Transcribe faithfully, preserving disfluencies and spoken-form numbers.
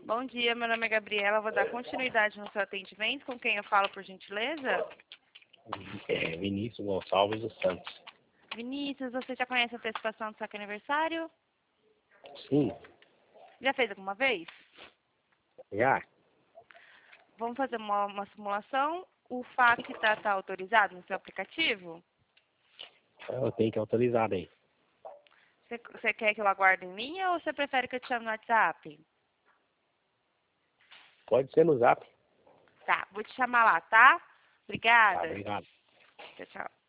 Bom dia, meu nome é Gabriela. Vou dar continuidade no seu atendimento. Com quem eu falo, por gentileza? É, Vinícius Gonçalves dos Santos. Vinícius, você já conhece a antecipação do seu aniversário? Sim, Já fez alguma vez? já. Vamos fazer uma, uma simulação. O F A Q está tá autorizado no seu aplicativo? Eu tenho que autorizar aí. Você, você quer que eu aguarde em linha ou você prefere que eu te chame no WhatsApp? Pode ser no Zap. Tá, vou te chamar lá, tá? Tá, Obrigada. obrigado. Tchau, tchau.